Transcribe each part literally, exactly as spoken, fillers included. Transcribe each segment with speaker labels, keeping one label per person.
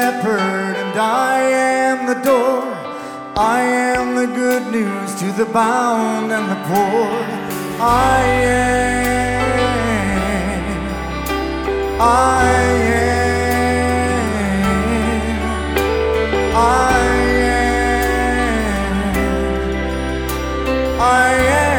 Speaker 1: shepherd, and I am the door. I am the good news to the bound and the poor. I am, I am, I am, I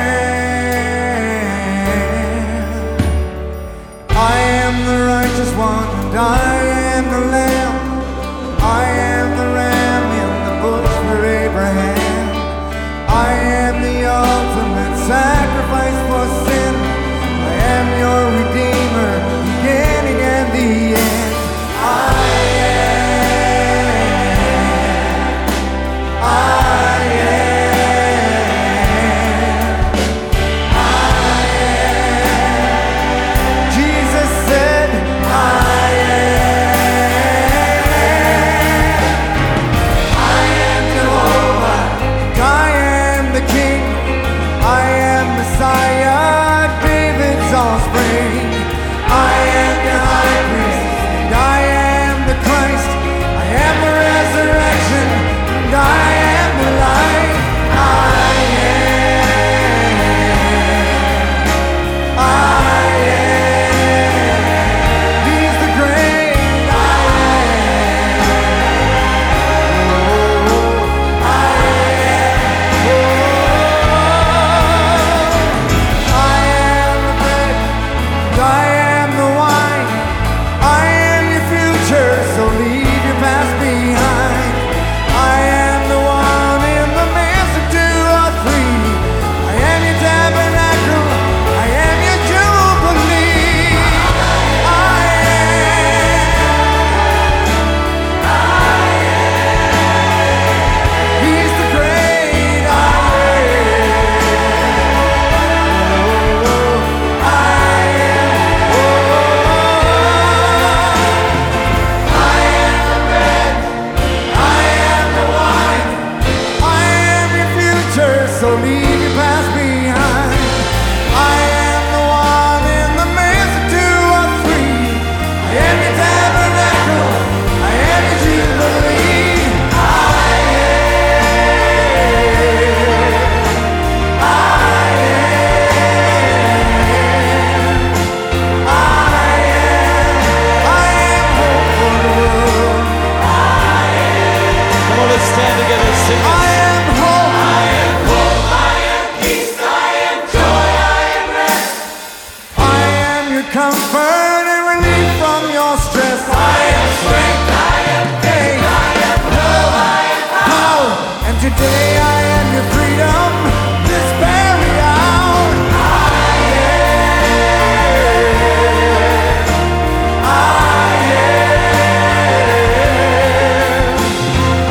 Speaker 1: am. I am the righteous one, and I am the lamb. I am the ram in the bush for Abraham. I am the ultimate sacrifice for sin. I am your redeemer, beginning and the end. I am, I am, I am. Jesus said, I am. I am Jehovah, and I am the King. I am Messiah, David's offspring. I am the high priest, and I am the Christ. I am the resurrection, and I am the life. I am, I am. He's the great I am. Oh, I am. Oh, I am the bread, and I am the wine. I am your future, so leave your past behind. I am the one in the midst of two or three. I am your tabernacle, I am your jubilee. I am, he's the great I am. Oh, I am, oh, I am the bread, I am the wine. I am your future, so leave your past behind. I am the one in the midst of two or three. I am your tabernacle, I am your jubilee. I am, I am, I am, I am hope for the world.
Speaker 2: Come on, let's stand together and sing
Speaker 1: I
Speaker 2: this.
Speaker 1: am hope.
Speaker 2: I am hope, I am peace, I am joy, I am rest.
Speaker 1: I am your comfort and relief from your stress. I am strength, I am faith, I am love, I am power. And today I am your freedom, this very hour. I am, I am, I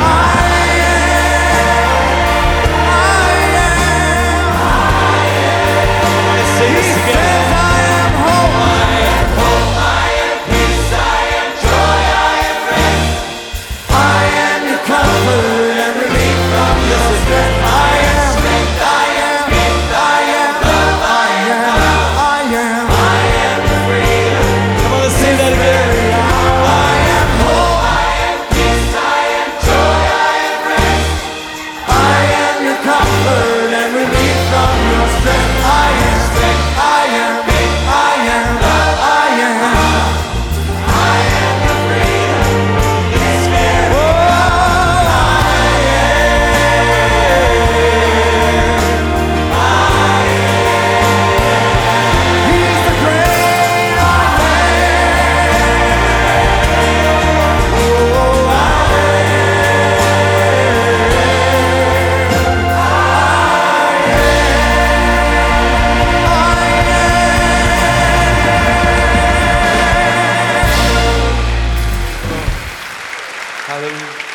Speaker 1: am, I am.
Speaker 2: Let's sing
Speaker 1: He
Speaker 2: this
Speaker 1: says
Speaker 2: together.
Speaker 1: I am hope.
Speaker 2: I am hope, I am peace, I am joy, I am rest.
Speaker 1: I am your comfort and relief from your stress. I am strength, I am faith, I am love, I am, I am, I am your freedom.
Speaker 2: Come on, let's sing that again.
Speaker 1: I am hope.
Speaker 2: I am peace, I am joy, I am rest.
Speaker 1: I am your comfort and relief from your stress. I am strength, I am faith, I am love, I am,
Speaker 2: I am your freedom. It's fair.
Speaker 1: oh, I am. He's the great I am. Oh, I
Speaker 2: Hallelujah.